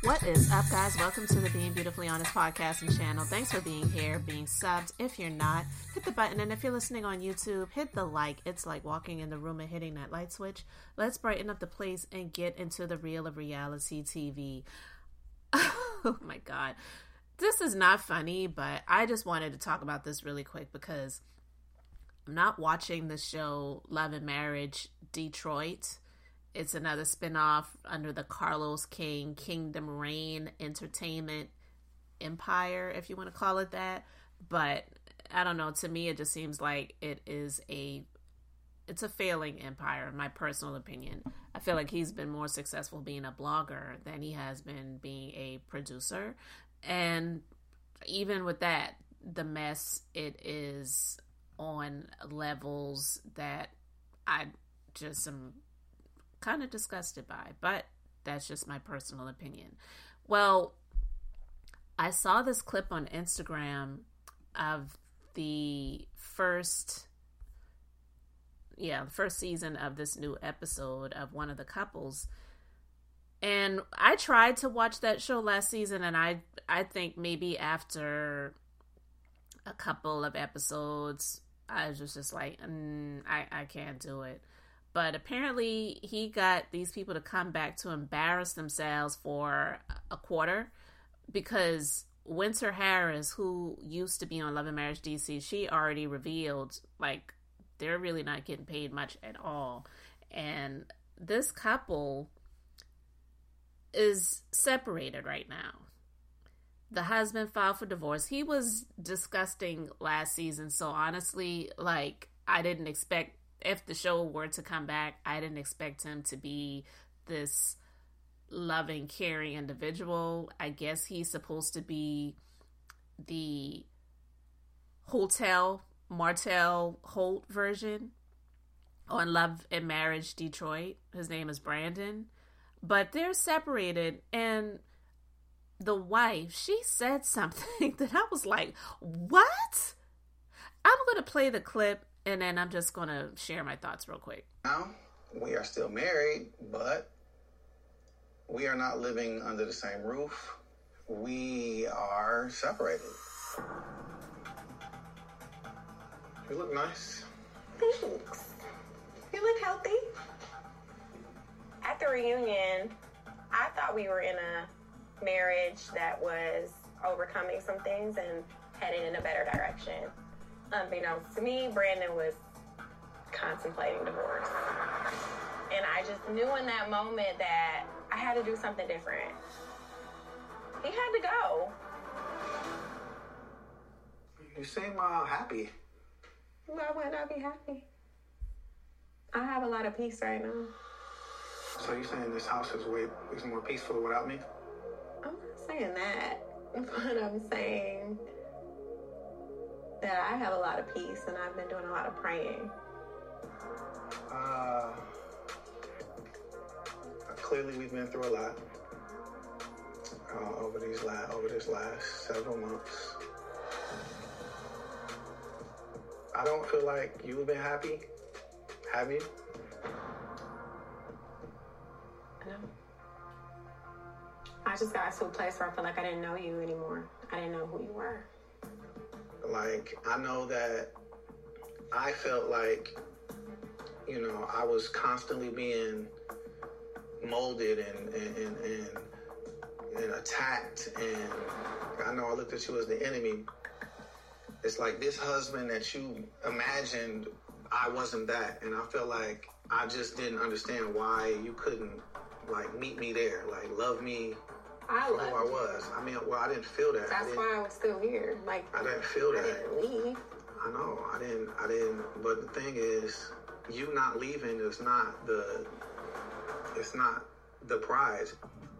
What is up, guys? Welcome to the Being Beautifully Honest podcast and channel. Thanks for being here, being subbed. If you're not, hit the button. And if you're listening on YouTube, hit the like. It's like walking in the room and hitting that light switch. Let's brighten up the place and get into the real of reality TV. Oh my God. This is not funny, but I just wanted to talk about this really quick because I'm not watching the show Love and Marriage Detroit. It's another spinoff under the Carlos King Kingdom Reign Entertainment Empire, if you want to call it that. But I don't know. To me, it just seems like it's a failing empire, in my personal opinion. I feel like he's been more successful being a blogger than he has been being a producer. And even with that, the mess, it is on levels that I just am kind of disgusted by, but that's just my personal opinion. Well, I saw this clip on Instagram of the first season of this new episode of one of the couples, and I tried to watch that show last season, and I think maybe after a couple of episodes I was just like, I can't do it. But apparently he got these people to come back to embarrass themselves for a quarter because Winter Harris, who used to be on Love and Marriage DC, she already revealed, like, they're really not getting paid much at all. And this couple is separated right now. The husband filed for divorce. He was disgusting last season. So honestly, like, I didn't expect, if the show were to come back, I didn't expect him to be this loving, caring individual. I guess he's supposed to be the Hotel Martell Holt version on Love and Marriage Detroit. His name is Brandon. But they're separated, and the wife, she said something that I was like, what? I'm going to play the clip, and then I'm just going to share my thoughts real quick. Now, we are still married, but we are not living under the same roof. We are separated. You look nice. Thanks. You look healthy. At the reunion, I thought we were in a marriage that was overcoming some things and heading in a better direction. Unbeknownst to me, Brandon was contemplating divorce. And I just knew in that moment that I had to do something different. He had to go. You seem happy. Why wouldn't I be happy? I have a lot of peace right now. So you're saying this house is more peaceful without me? I'm not saying that, but I'm saying that I have a lot of peace and I've been doing a lot of praying. Clearly we've been through a lot over this last several months. I don't feel like you've been happy. Have you? No. I just got to a place where I feel like I didn't know you anymore. I didn't know who you were. Like, I know that I felt like, I was constantly being molded and attacked. And I know I looked at you as the enemy. It's like this husband that you imagined, I wasn't that. And I felt like I just didn't understand why you couldn't, like, meet me there, like, love me for who I was. I mean, well, I didn't feel that. That's why I was still here. Like, I didn't feel that. I didn't leave. I know, I didn't. But the thing is, you not leaving is not the prize.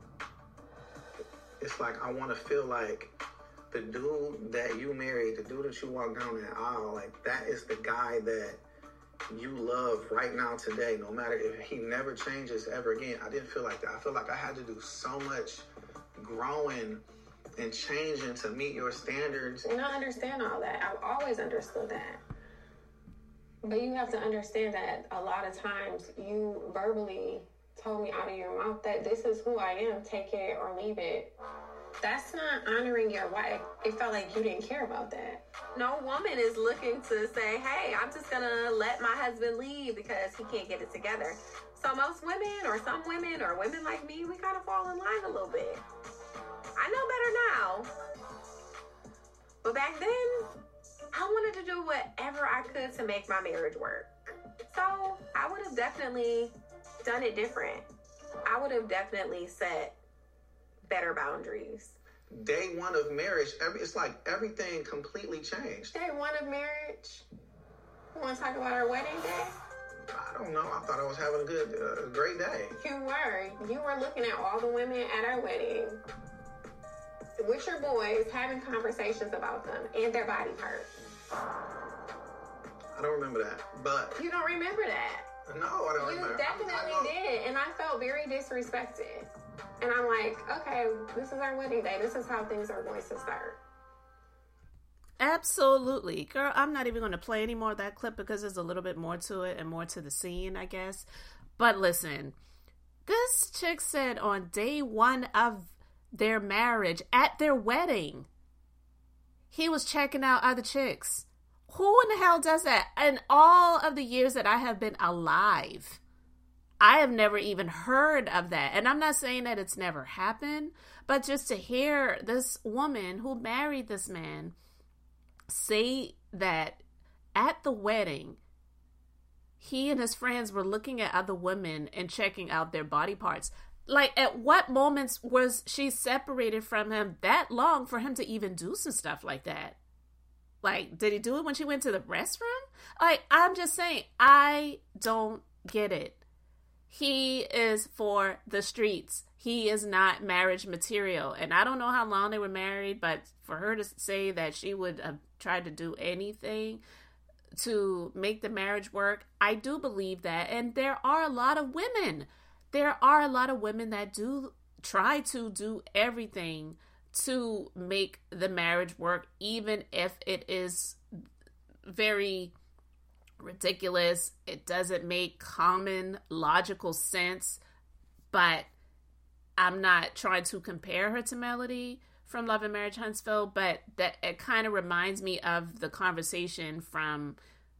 It's like, I want to feel like the dude that you married, the dude that you walk down that aisle, like, that is the guy that you love right now today, no matter if he never changes ever again. I didn't feel like that. I feel like I had to do so much growing and changing to meet your standards. And I understand all that. I've always understood that. But you have to understand that a lot of times you verbally told me out of your mouth that this is who I am, take it or leave it. That's not honoring your wife. It felt like you didn't care about that. No woman is looking to say, hey, I'm just gonna let my husband leave because he can't get it together. So most women or some women or women like me, we kind of fall in line a little bit. I know better now. But back then, I wanted to do whatever I could to make my marriage work. So I would have definitely done it different. I would have definitely set better boundaries. Day one of marriage, it's like everything completely changed. Day one of marriage? You want to talk about our wedding day? I don't know. I thought I was having a great day. You were looking at all the women at our wedding with your boys, having conversations about them and their body parts. I don't remember that, but... You don't remember that? No, I don't remember. You definitely did, and I felt very disrespected. And I'm like, okay, this is our wedding day. This is how things are going to start. Absolutely. Girl, I'm not even going to play any more of that clip because there's a little bit more to it and more to the scene, I guess. But listen, this chick said on day one of their marriage, at their wedding, he was checking out other chicks. Who in the hell does that? In all of the years that I have been alive, I have never even heard of that. And I'm not saying that it's never happened, but just to hear this woman who married this man say that at the wedding, he and his friends were looking at other women and checking out their body parts. Like, at what moments was she separated from him that long for him to even do some stuff like that? Like, did he do it when she went to the restroom? Like, I'm just saying, I don't get it. He is for the streets. He is not marriage material. And I don't know how long they were married, but for her to say that she would have tried to do anything to make the marriage work, I do believe that. And there are a lot of women. There are a lot of women that do try to do everything to make the marriage work, even if it is very ridiculous. It doesn't make common logical sense. But I'm not trying to compare her to Melody from Love and Marriage Huntsville, but that it kind of reminds me of the conversation from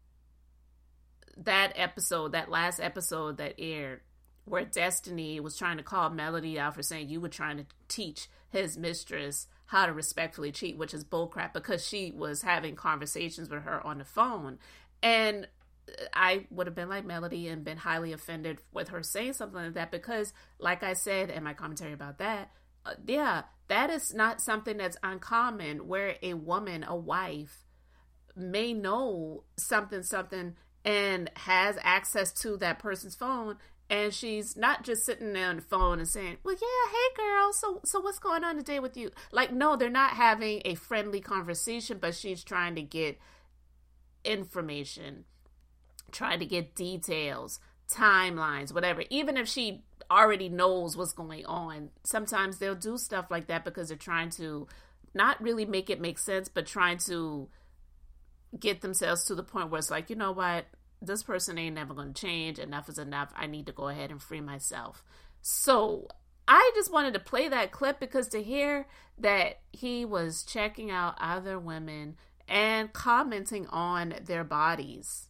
that episode, that last episode that aired, where Destiny was trying to call Melody out for saying you were trying to teach his mistress how to respectfully cheat, which is bullcrap, because she was having conversations with her on the phone. And I would have been like Melody and been highly offended with her saying something like that, because like I said in my commentary about that, that is not something that's uncommon, where a woman, a wife, may know something and has access to that person's phone, and she's not just sitting there on the phone and saying, well, yeah, hey girl, so what's going on today with you? Like, no, they're not having a friendly conversation, but she's trying to get information, trying to get details, timelines, whatever. Even if she already knows what's going on, sometimes they'll do stuff like that because they're trying to not really make it make sense, but trying to get themselves to the point where it's like, you know what, this person ain't never going to change. Enough is enough. I need to go ahead and free myself. So I just wanted to play that clip because to hear that he was checking out other women and commenting on their bodies.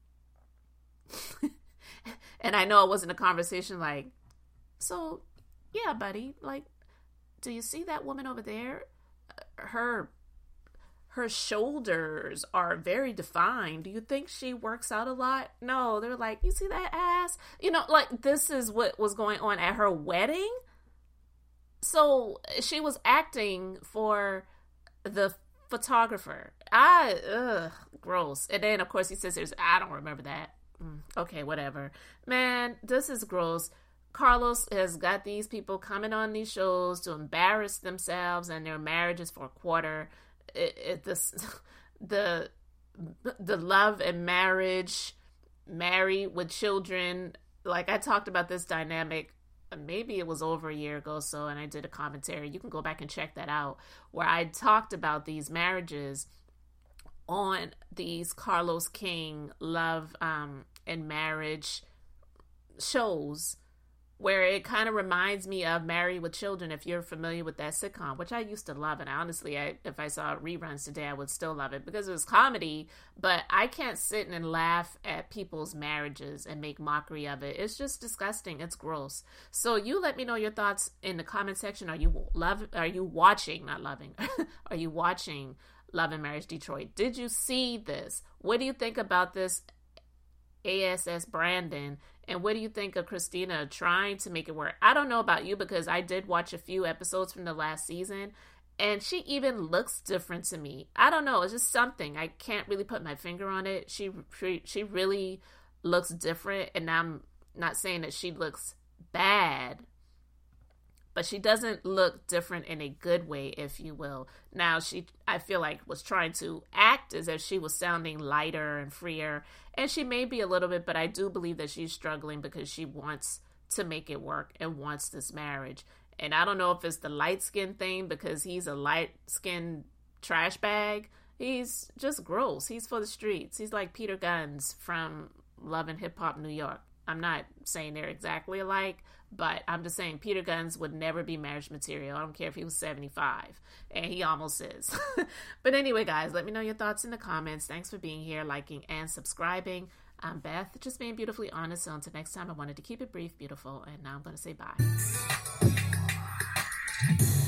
And I know it wasn't a conversation like, so yeah, buddy, like, do you see that woman over there? Her shoulders are very defined. Do you think she works out a lot? No, they're like, you see that ass? You know, like, this is what was going on at her wedding. So she was acting for the photographer. Gross. And then, of course, he says, I don't remember that. Okay, whatever. Man, this is gross. Carlos has got these people coming on these shows to embarrass themselves and their marriages for a quarter. The love and marriage, married with children. Like, I talked about this dynamic, maybe it was over a year ago, and I did a commentary. You can go back and check that out, where I talked about these marriages on these Carlos King love and marriage shows, where it kind of reminds me of Married with Children, if you're familiar with that sitcom, which I used to love. And honestly, if I saw reruns today, I would still love it because it was comedy, but I can't sit and laugh at people's marriages and make mockery of it. It's just disgusting. It's gross. So you let me know your thoughts in the comment section. Are you watching Love and Marriage Detroit? Did you see this? What do you think about this ASS Brandon? And what do you think of Christina trying to make it work? I don't know about you because I did watch a few episodes from the last season and she even looks different to me. I don't know. It's just something. I can't really put my finger on it. She really looks different, and I'm not saying that she looks bad, but she doesn't look different in a good way, if you will. Now, I feel like, was trying to act as if she was sounding lighter and freer, and she may be a little bit, but I do believe that she's struggling because she wants to make it work and wants this marriage. And I don't know if it's the light skin thing, because he's a light skinned trash bag. He's just gross. He's for the streets. He's like Peter Gunz from Love and Hip Hop New York. I'm not saying they're exactly alike, but I'm just saying Peter Gunz would never be marriage material. I don't care if he was 75, and he almost is. But anyway, guys, let me know your thoughts in the comments. Thanks for being here, liking, and subscribing. I'm Beth, just being beautifully honest. So until next time, I wanted to keep it brief, beautiful, and now I'm going to say bye.